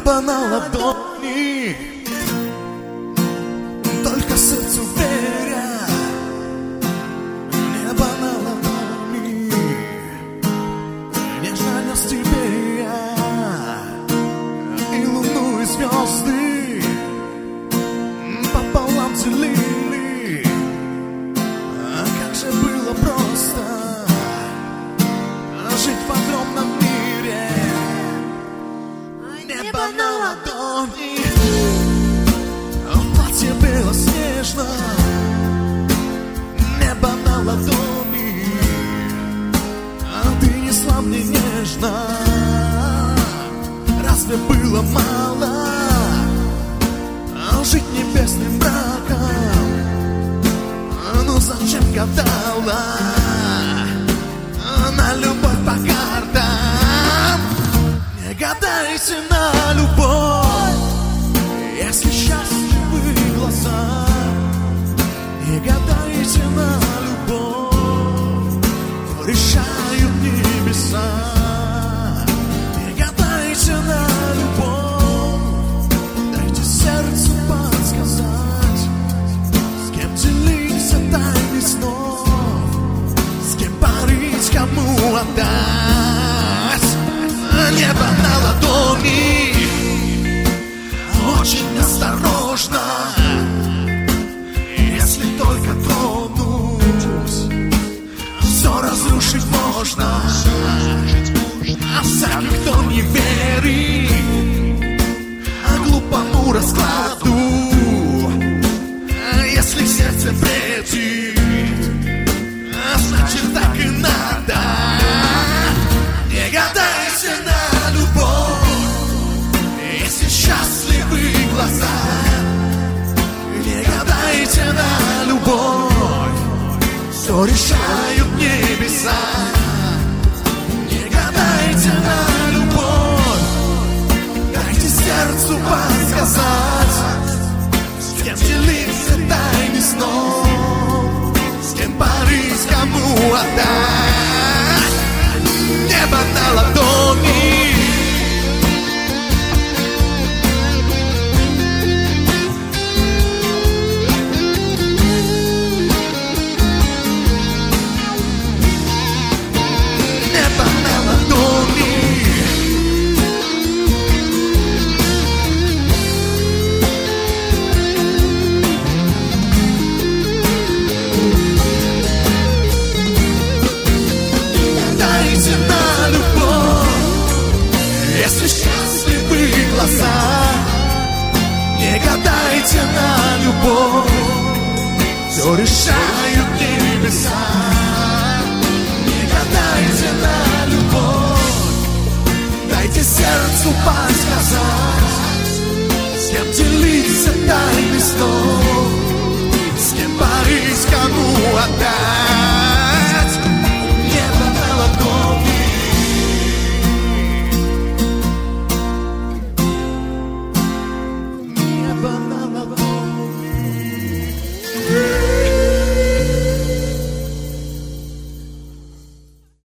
Небо на ладони, только сердцу веря. Небо на ладони, нежно нес тебе я. И луну, и звезды пополам делили. Как же было просто жить в огромном мире. Небо на ладони, в платье белоснежно. Небо на ладони, ты несла мне нежно. Разве было мало жить небесным браком? Ну зачем гадала на любовь по картам? Не гадайте на любовь, если счастливы глаза. Не гадайте на любовь, решают небеса. Не гадайте на любовь, дайте сердцу подсказать, с кем делиться тайны снов, с кем парить, кому отдать. Небо на ладони, очень осторожно. Если только тронусь, все разрушить можно. А всякий, кто не верит глупому раскладу, если сердце бредит, значит так и надо. Не гадайте на любовь, если счастливы глаза. Не гадайте на любовь, все решают небеса. Не гадайте на любовь, дайте сердцу подсказать, с кем делиться тайны снов, с кем парить, кому отдать. Небо на ладони, не гадайте на любовь, все решают небеса. Не гадайте на любовь, дайте сердцу подсказать, с кем делиться тайны снов, с кем парить, кому отдать.